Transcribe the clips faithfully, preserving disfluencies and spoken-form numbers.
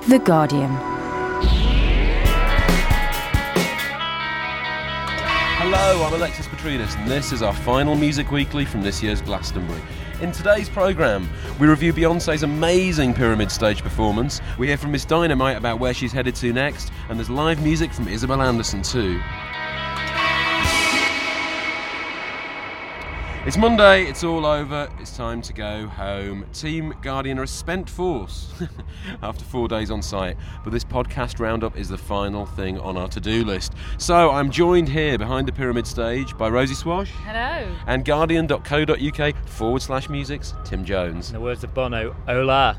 The Guardian. Hello, I'm Alexis Petridis, and this is our final Music Weekly from this year's Glastonbury. In today's programme, we review Beyoncé's amazing Pyramid Stage performance, we hear from Miss Dynamite about where she's headed to next, and there's live music from Isabel Anderson too. It's Monday, it's all over, it's time to go home. Team Guardian are a spent force after four days on site, but this podcast roundup is the final thing on our to-do list. So I'm joined here behind the Pyramid Stage by Rosie Swash. Hello. And Guardian.co.uk forward slash music's Tim Jones. In the words of Bono, hola.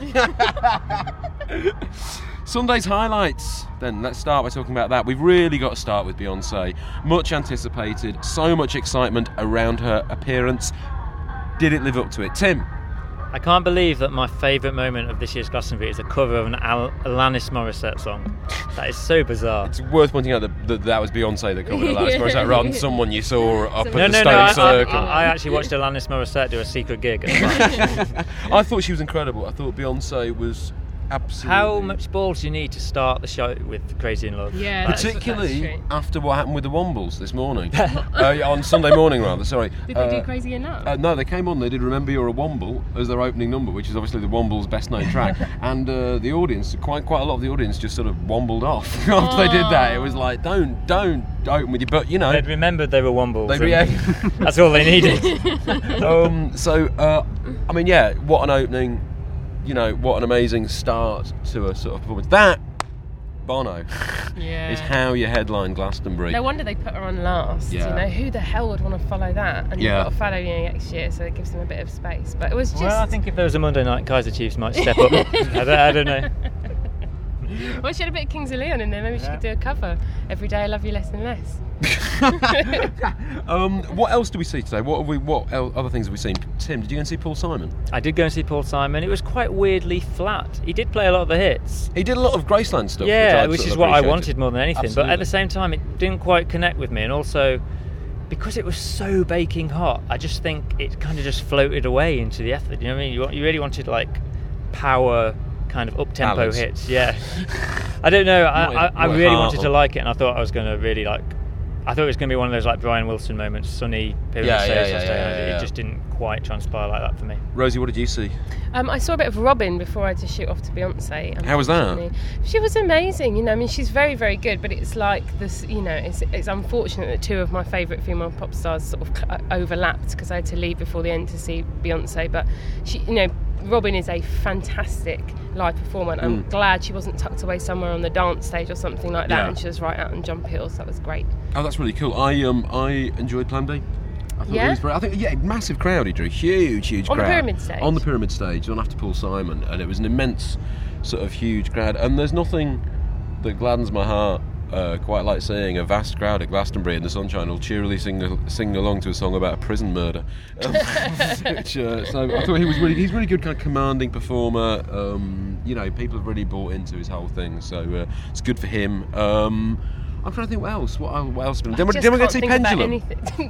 Sunday's highlights. Then let's start by talking about that. We've really got to start with Beyoncé. Much anticipated, so much excitement around her appearance. Did it live up to it? Tim? I can't believe that my favourite moment of this year's Glastonbury is a cover of an Al- Alanis Morissette song. That is so bizarre. It's worth pointing out that that, that was Beyoncé that covered Alanis Morissette rather than someone you saw up no, at the no, Stone no, I, Circle. I, I actually watched Alanis Morissette do a secret gig at I thought she was incredible. I thought Beyoncé was absolutely... How much balls do you need to start the show with Crazy in Love? Yeah, That is- Particularly after what happened with the Wombles this morning. uh, on Sunday morning, rather, sorry. Did uh, they do Crazy Enough? Uh, no, they came on, they did Remember You're a Womble as their opening number, which is obviously the Womble's best known track. And uh, the audience, quite quite a lot of the audience just sort of wombled off after they did that. It was like, don't, don't open with you, but you know. They'd remembered they were Wombles. They, yeah. That's all they needed. um, so, uh, I mean, yeah, what an opening, you know, what an amazing start to a sort of performance. That, Bono, Yeah. is how you headline Glastonbury. No wonder they put her on last. Yeah. You know, who the hell would want to follow that? And Yeah. you've got to follow you next year, so it gives them a bit of space. But it was just. Well, I think if there was a Monday night, Kaiser Chiefs might step up. I, don't, I don't know. Well, she had a bit of Kings of Leon in there. Maybe she Yeah. could do a cover. Every day I love you less and less. um, what else do we see today? What have we? What el- other things have we seen? Tim, did you go and see Paul Simon? I did go and see Paul Simon. It was quite weirdly flat. He did play a lot of the hits. He did a lot of Graceland stuff. Yeah, which, which, I'd is sort of what I appreciated. wanted more than anything. But Absolutely. at the same time, it didn't quite connect with me. And also, because it was so baking hot, I just think it kind of just floated away into the effort. You know what I mean? You, want- you really wanted like power, kind of up-tempo Ballads. hits. Yeah. I don't know. I, Not- I, I not really hard wanted to or- like it, and I thought I was going to really like. I thought it was going to be one of those like Brian Wilson moments, sunny period Yeah, of yeah, stage, yeah, stage, yeah, and yeah, yeah. It just didn't quite transpire like that for me. Rosie, what did you see? Um, I saw a bit of Robin before I had to shoot off to Beyonce. How was that? unfortunately. She was amazing. You know, I mean, she's very, very good. But it's like this. You know, it's it's unfortunate that two of my favourite female pop stars sort of cl- overlapped because I had to leave before the end to see Beyonce. But she, you know, Robin is a fantastic live performer. And I'm Mm. glad she wasn't tucked away somewhere on the dance stage or something like that. Yeah. And she was right out on Jump Hills. That was great. Oh, that's really cool. I um I enjoyed Plan B. I thought Yeah? it was very, I think yeah, massive crowd he drew, huge, huge On the crowd Pyramid Stage? On the Pyramid Stage, on after Paul Simon, and it was an immense sort of huge crowd. And there's nothing that gladdens my heart uh, quite like seeing a vast crowd at Glastonbury in the sunshine all cheerily sing sing along to a song about a prison murder. Um, which, uh, so I thought he was really he's a really good kind of commanding performer. Um, you know, people have really bought into his whole thing, so uh, it's good for him. Um, I'm trying to think what else. What, what else? Then I we, just then we go can't to see think about Pendulum. anything.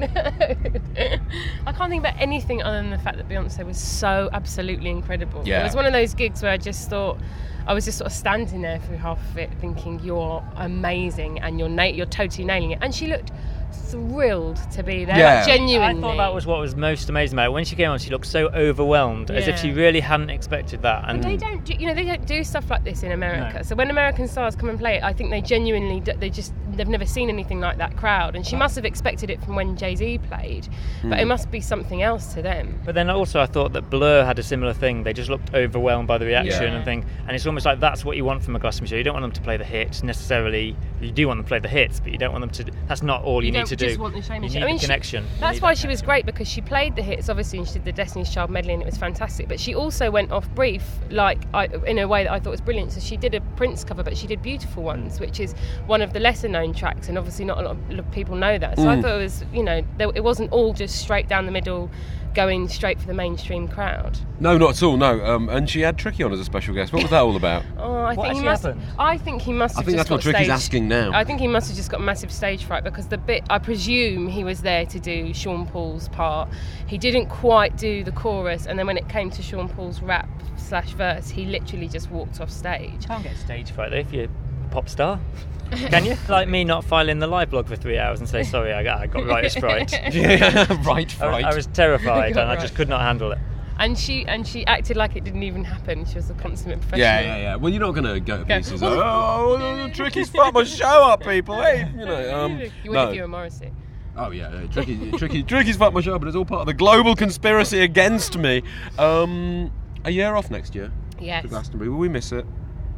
No. I can't think about anything other than the fact that Beyonce was so absolutely incredible. Yeah. It was one of those gigs where I just thought I was just sort of standing there through half of it, thinking you're amazing and you're na- you're totally nailing it. And she looked thrilled to be there, Yeah. like, genuinely. I thought that was what was most amazing about it. When she came on, she looked so overwhelmed, as if Yeah. she really hadn't expected that. And they don't, do, you know, they don't do stuff like this in America. No. So when American stars come and play it, I think they genuinely, do, they just, they've never seen anything like that crowd. And she must have expected it from when Jay-Z played, but it must be something else to them. But then also I thought that Blur had a similar thing. They just looked overwhelmed by the reaction Yeah. and thing. And it's almost like that's what you want from a Glastonbury show. You don't want them to play the hits necessarily. You do want them to play the hits, but you don't want them to. That's not all you, You need don't to just do. want the shame you and need shame. I mean, the she- connection. You That's need why that she was connection. great, because she played the hits, obviously, and she did the Destiny's Child medley, and it was fantastic. But she also went off brief, like I, in a way that I thought was brilliant. So she did a Prince cover, but she did Beautiful Ones, which is one of the lesser known tracks, and obviously not a lot of people know that. So I Mm. thought it was, you know, there, it wasn't all just straight down the middle going straight for the mainstream crowd. No, not at all. No, um, and she had Tricky on as a special guest. What was that all about? Oh, I What think he actually must. happened? I think he must. I Have think just that's what got Tricky's stage- asking now. I think he must have just got massive stage fright because the bit. I presume he was there to do Sean Paul's part. He didn't quite do the chorus, and then when it came to Sean Paul's rap slash verse, he literally just walked off stage. You can't get stage fright though if you're a pop star. Can you? Like me not filing the live blog for three hours and say, sorry, I got, I got writer's fright. Yeah, right, I, right. I was terrified and I Right. just could not handle it. And she and she acted like it didn't even happen. She was a consummate professional. Yeah, yeah, yeah. Well, you're not going to go to Go. pieces. Like, oh, Tricky's fucked my show up, people. Hey, you know. Um, you would no. if you were Morrissey. Oh yeah, yeah. Tricky, Tricky, Tricky's fucked my show, but it's all part of the global conspiracy against me. Um, a year off next year Yes. to Glastonbury. Will we miss it?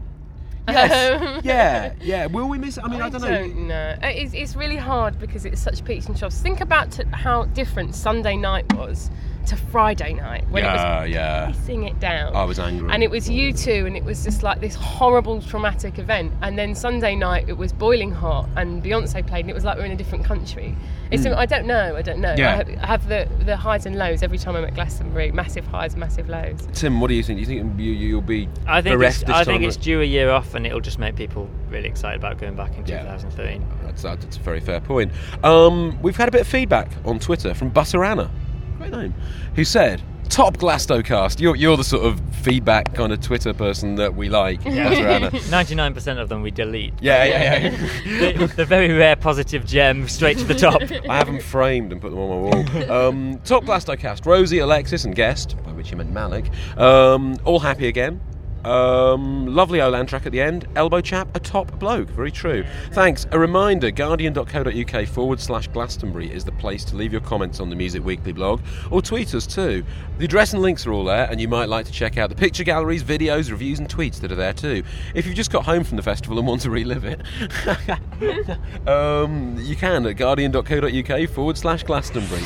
Yes. Um, yeah, yeah. Will we miss it? I mean, I, I don't, don't know. know. It's, it's really hard because it's such peaks and troughs. Think about t- how different Sunday night was to Friday night when Yeah, it was yeah. pacing it down. I was angry. And it was U two, and it was just like this horrible, traumatic event. And then Sunday night, it was boiling hot, and Beyonce played, and it was like we're in a different country. It's I don't know, I don't know. Yeah. I have, I have the, the highs and lows every time I'm at Glastonbury. Massive highs, massive lows. Tim, what do you think? Do you think you, you'll be I think bereft it's, this I time? think it's due a year off and it'll just make people really excited about going back in Yeah. two thousand thirteen. That's, that's a very fair point. Um, we've had a bit of feedback on Twitter from Busserana, great name, who said, top Glastocast. You're, you're the sort of feedback kind of Twitter person that we like, Busserana. ninety-nine percent of them we delete. Yeah, yeah, yeah. the, the very rare positive gem straight to the top. I have them framed and put them on my wall. Um, top Glastocast. Rosie, Alexis and guest, by which you meant Malik, um, all happy again. Um, lovely Olan track at the end. Elbow chap, a top bloke. Very true. Thanks. A reminder, guardian.co.uk forward slash Glastonbury is the place to leave your comments on the Music Weekly blog, or tweet us too. The address and links are all there, and you might like to check out the picture galleries, videos, reviews and tweets that are there too. If you've just got home from the festival and want to relive it, um, you can at guardian.co.uk forward slash Glastonbury.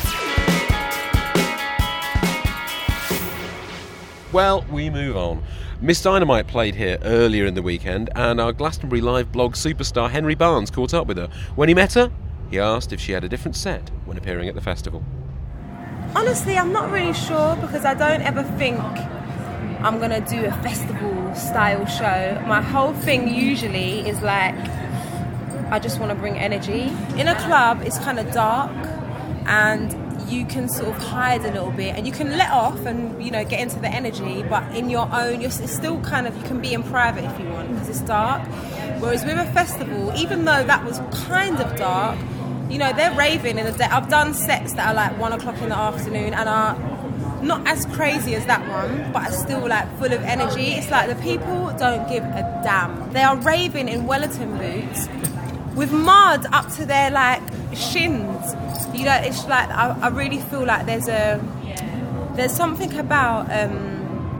Well, we move on. Miss Dynamite played here earlier in the weekend, and our Glastonbury Live blog superstar Henry Barnes caught up with her. When he met her, he asked if she had a different set when appearing at the festival. Honestly, I'm not really sure because I don't ever think I'm going to do a festival style show. My whole thing usually is like, I just want to bring energy. In a club, it's kind of dark and you can sort of hide a little bit and you can let off and, you know, get into the energy, but in your own, you're it's still kind of, you can be in private if you want because it's dark. Whereas with a festival, even though that was kind of dark, you know, they're raving in the day. I've done sets that are like one o'clock in the afternoon and are not as crazy as that one, but are still like full of energy. It's like the people don't give a damn. They are raving in Wellington boots with mud up to their like shins. You know, it's like I, I really feel like there's a there's something about um,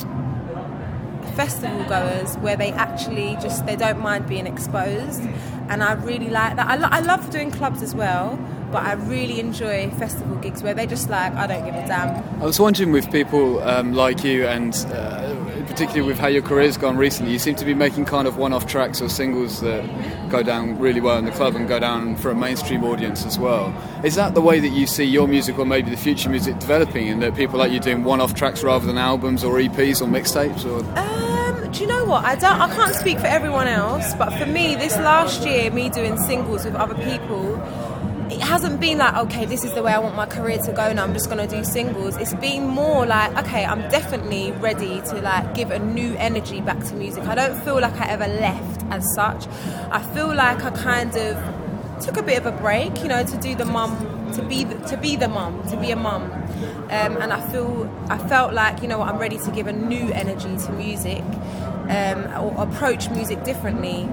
festival goers where they actually just they don't mind being exposed, and I really like that. I, lo- I love doing clubs as well, but I really enjoy festival gigs where they just like I don't give a damn. I was wondering with people um, like you and uh, particularly with how your career's gone recently, you seem to be making kind of one-off tracks or singles that go down really well in the club and go down for a mainstream audience as well. Is that the way that you see your music or maybe the future music developing, and that people like you doing one-off tracks rather than albums or E Ps or mixtapes? Or Um, do you know what? I don't. I can't speak for everyone else, but for me, this last year, me doing singles with other people, it hasn't been like, okay, this is the way I want my career to go now, I'm just going to do singles. It's been more like, okay, I'm definitely ready to like give a new energy back to music. I don't feel like I ever left as such. I feel like I kind of took a bit of a break, you know, to do the mum, to be the, to be the mum, to be a mum. Um, and I feel, I felt like, you know what, I'm ready to give a new energy to music, um, or approach music differently.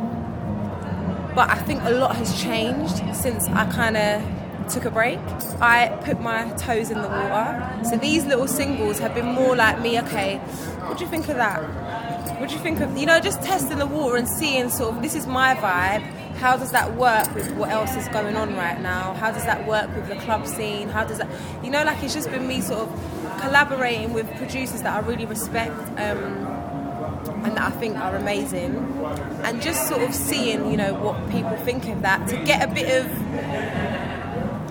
But I think a lot has changed since I kind of took a break. I put my toes in the water. So these little singles have been more like me, okay, what do you think of that? What do you think of, you know, just testing the water and seeing sort of, this is my vibe. How does that work with what else is going on right now? How does that work with the club scene? How does that, you know, like it's just been me sort of collaborating with producers that I really respect. Um, and that I think are amazing, and just sort of seeing, you know, what people think of that, to get a bit of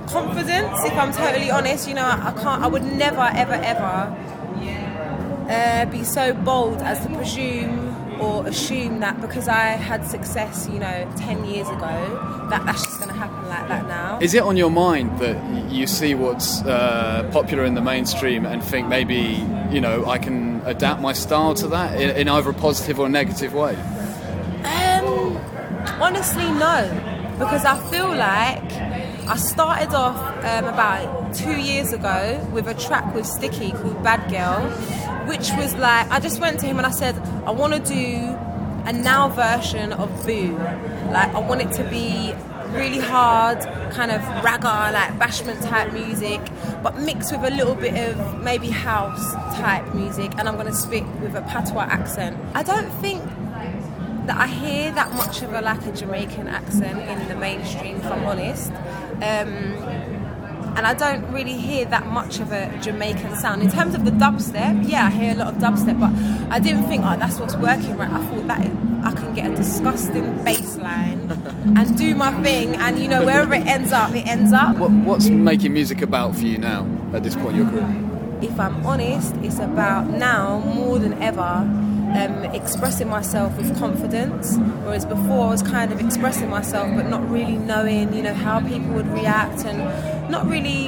confidence, if I'm totally honest. You know, I, I can't, I would never, ever, ever uh, be so bold as to presume or assume that because I had success, you know, ten years ago, that that's just going to happen like that now. Is it on your mind that you see what's uh, popular in the mainstream and think maybe, you know, I can adapt my style to that in, in either a positive or negative way? Um, honestly, no. Because I feel like I started off um, about two years ago with a track with Sticky called Bad Girl, which was like, I just went to him and I said, I want to do a now version of Boo. Like, I want it to be really hard, kind of ragga, like bashment type music, but mixed with a little bit of maybe house type music, and I'm going to spit with a patois accent. I don't think that I hear that much of a like a Jamaican accent in the mainstream, if I'm honest. Um, and I don't really hear that much of a Jamaican sound. In terms of the dubstep, yeah, I hear a lot of dubstep, but I didn't think, oh, that's what's working right. I thought that I can get a disgusting bass line and do my thing, and you know, wherever it ends up, it ends up. What, what's making music about for you now, at this point in your career? If I'm honest, it's about now, more than ever, Um, expressing myself with confidence, whereas before I was kind of expressing myself but not really knowing, you know, how people would react, and not really,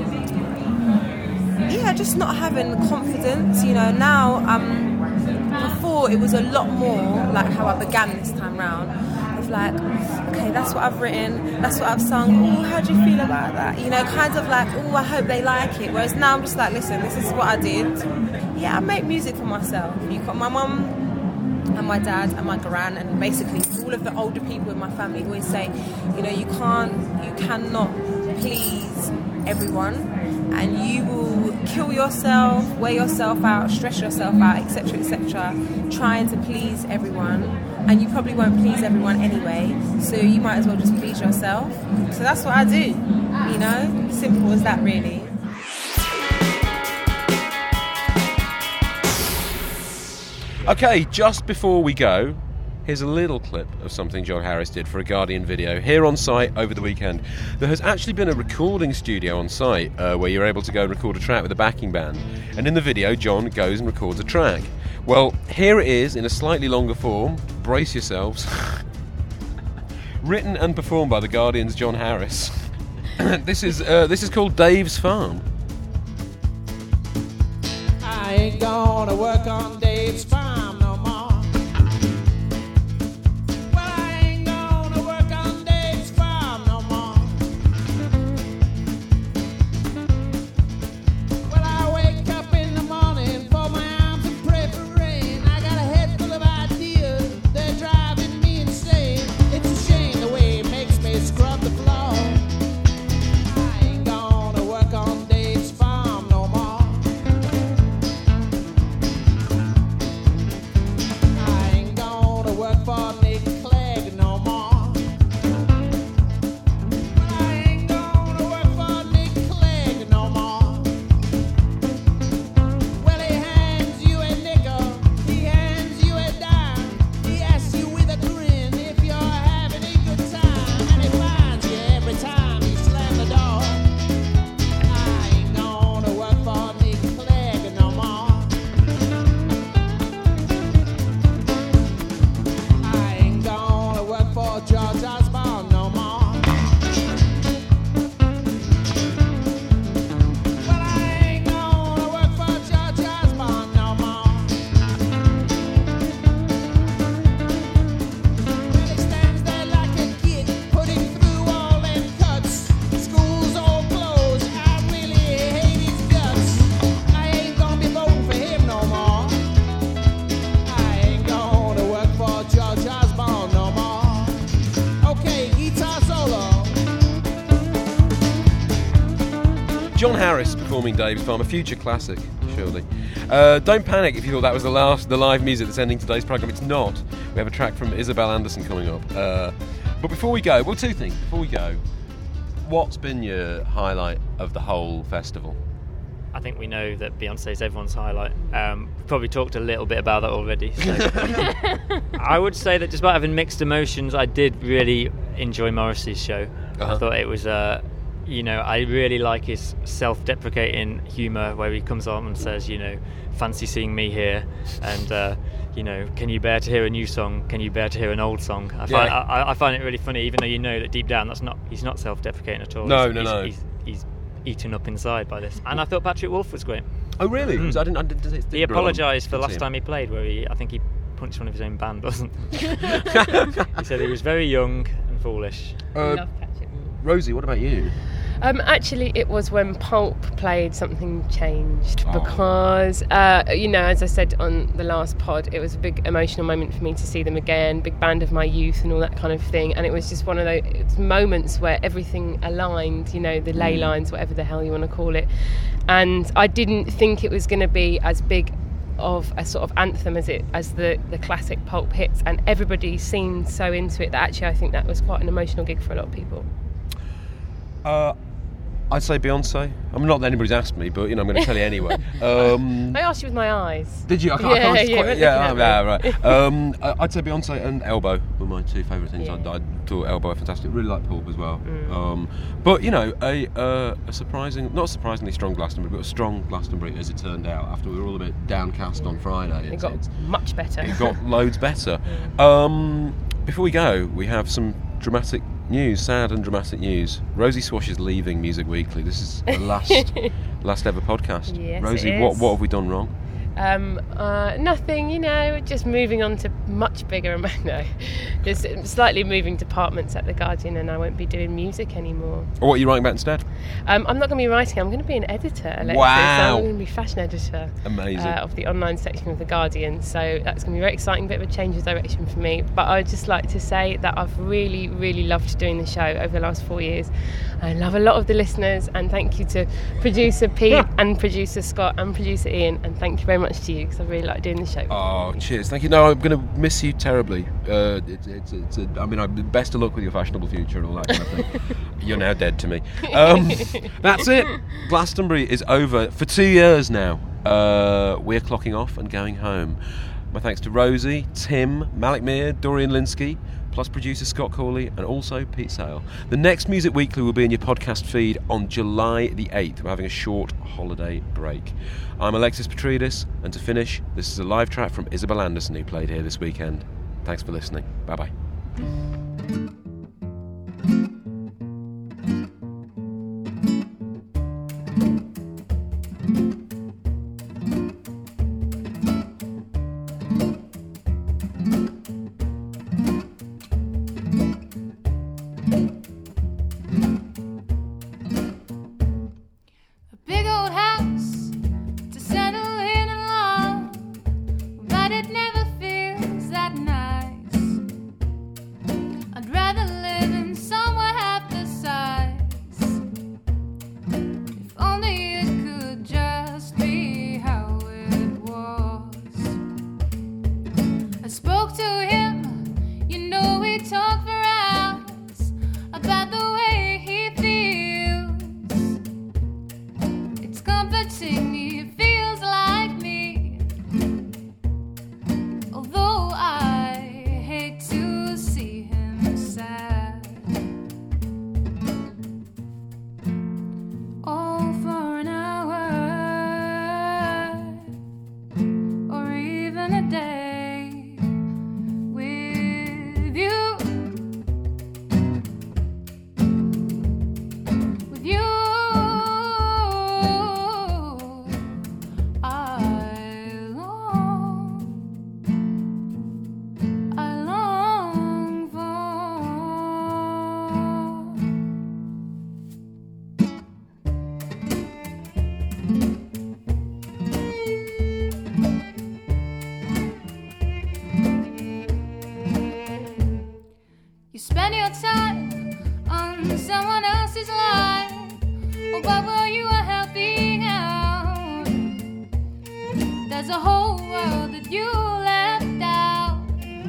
yeah, just not having confidence, you know. Now, um, before it was a lot more like how I began this time round, of like, okay, that's what I've written, that's what I've sung, oh, how do you feel about that? You know, kind of like, oh, I hope they like it, whereas now I'm just like, listen, this is what I did. Yeah, I make music for myself. You got my mum and my dad and my gran, and basically all of the older people in my family always say, you know, you can't, you cannot please everyone, and you will kill yourself, wear yourself out, stress yourself out, et cetera, et cetera, trying to please everyone, and you probably won't please everyone anyway. So you might as well just please yourself. So that's what I do. You know, simple as that, really. Okay, just before we go, here's a little clip of something John Harris did for a Guardian video here on site over the weekend. There has actually been a recording studio on site uh, where you're able to go and record a track with a backing band. And in the video, John goes and records a track. Well, here it is in a slightly longer form. Brace yourselves. Written and performed by the Guardian's John Harris. This is uh, this is called Dave's Farm. I ain't gonna work on Dave's farm no more. Well, I ain't gonna work on Dave's farm no more. Well, I wake up in the morning, fold my arms and pray for rain. I got a head full of ideas, they're driving me insane. It's a shame the way it makes me scrub the floor. I ain't gonna work on Dave's farm no more. Work for Nick Clegg no more. I ain't gonna work for Nick Clegg no more. Well, he hands you a nickel, he hands you a dime, he asks you with a grin if you're having a good time, and he finds you every time you slam the door. I ain't gonna work for Nick Clegg no more. For George Osborne no more. Well, I ain't gonna work for George Osborne no more. Well, he stands there like a kid, putting through all them cuts. School's all closed, I really hate his guts. I ain't gonna be voting for him no more. I ain't gonna work for George Osborne no more. Okay, guitar solo. John Harris performing Dave's Farm, a future classic, surely. Uh, don't panic if you thought that was the last, the live music that's ending today's programme. It's not. We have a track from Isabel Anderson coming up. Uh, but before we go, well, two things. Before we go, what's been your highlight of the whole festival? I think we know that Beyonce's everyone's highlight. Um, we've probably talked a little bit about that already. So. I would say that despite having mixed emotions, I did really enjoy Morrissey's show. Uh-huh. I thought it was uh, you know, I really like his self-deprecating humour where he comes on and says, you know, fancy seeing me here, and uh, you know, can you bear to hear a new song? Can you bear to hear an old song? I find, Yeah. I, I find it really funny, even though you know that deep down that's not he's not self-deprecating at all. No, he's, no, he's, no. He's, he's eaten up inside by this, and I thought Patrick Wolf was great. Oh, really? Mm. I didn't. I didn't, didn't He apologised for the Good last to time he played, where he, I think he punched one of his own band, wasn't he? He said he was very young and foolish. Uh, Love Patrick. Rosie, what about you? Um, actually, it was when Pulp played Something Changed, Oh. because, uh, you know, as I said on the last pod, it was a big emotional moment for me to see them again, big band of my youth and all that kind of thing, and it was just one of those moments where everything aligned, you know, the ley lines, whatever the hell you want to call it, and I didn't think it was going to be as big of a sort of anthem as it as the, the classic Pulp hits, and everybody seemed so into it that actually I think that was quite an emotional gig for a lot of people. Uh, I'd say Beyonce. I mean, not that anybody's asked me, but you know, I'm going to tell you anyway. Um, I asked you with my eyes. Did you? I can't, I Yeah, can't, yeah, quite, we're yeah, looking oh, at yeah, right. Um, I- I'd say Beyonce and Elbow were my two favourite things. Yeah. I, I thought Elbow were fantastic. Really like Pulp as well. Mm. Um, but you know, a, uh, a surprising, not surprisingly strong Glastonbury, but a strong Glastonbury as it turned out. After we were all a bit downcast on Friday, It it's, got it's, much better. it got loads better. Um, before we go, we have some dramatic news, sad and dramatic news. Rosie Swash is leaving Music Weekly. This is the last last ever podcast. Yes, Rosie, it what is. what have we done wrong? Um, uh, nothing, you know, just moving on to much bigger, no, just slightly moving departments at The Guardian, and I won't be doing music anymore. Or what are you writing about instead? Um, I'm not going to be writing, I'm going to be an editor, Alexis. Wow. I'm going to be fashion editor. Amazing. Uh, of the online section of The Guardian, so that's going to be very exciting, bit of a change of direction for me. But I'd just like to say that I've really, really loved doing the show over the last four years. I love a lot of the listeners, and thank you to producer Pete and producer Scott and producer Ian, and thank you very much to you because I really like doing the show. Oh, cheers! Thank you. No, I'm going to miss you terribly. Uh, it's, it's, it's a, I mean, I'm, best of luck with your fashionable future and all that kind of thing. You're now dead to me. Um, that's it. Glastonbury is over for two years now. Uh, we're clocking off and going home. My thanks to Rosie, Tim, Malik Mir, Dorian Linsky, plus producer Scott Corley, and also Pete Sale. The next Music Weekly will be in your podcast feed on July the eighth. We're having a short holiday break. I'm Alexis Petridis, and to finish, this is a live track from Isabel Anderson, who played here this weekend. Thanks for listening. Bye-bye. A big old house to settle in and love, but it never feels that nice. I'd rather live in somewhere half the size. If only it could just be how it was. I spoke to him, you know we talked for hours about the way he feels. It's comforting, he feels like me. Although I hate to see him sad. Oh, for an hour or even a day with you. With you, I long, I long for. You spend your time on someone else's life. Oh, but were you are helping out? There's a whole world that you left out,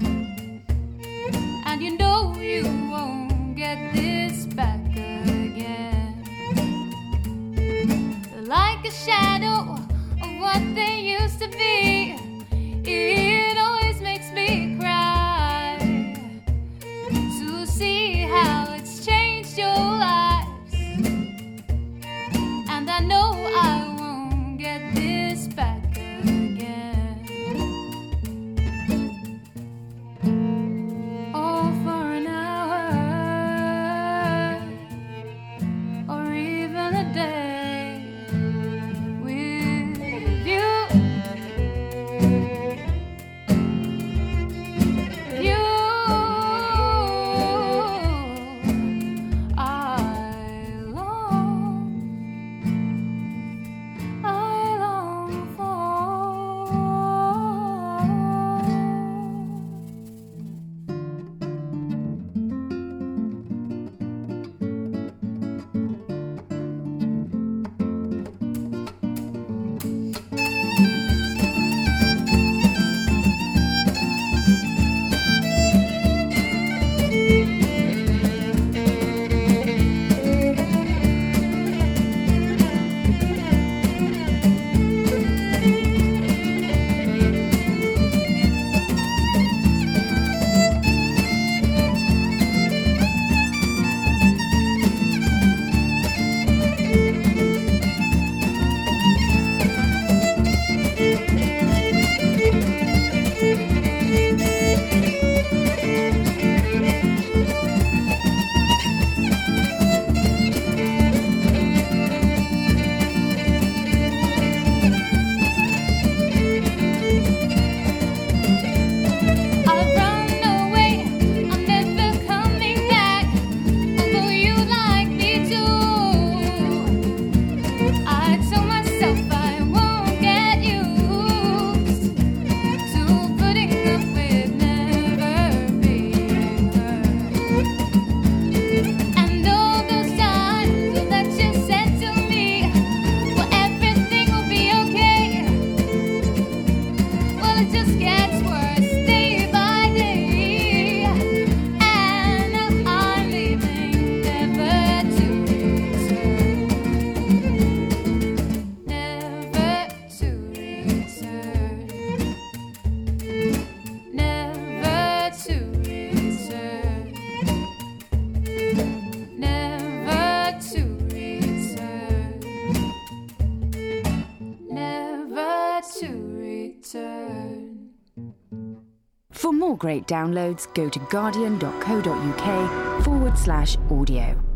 and you know you won't get this back again. Like a shadow of what they used to be, it always makes me cry to see how it's changed your lives. to return. For more great downloads, go to guardian.co.uk forward slash audio.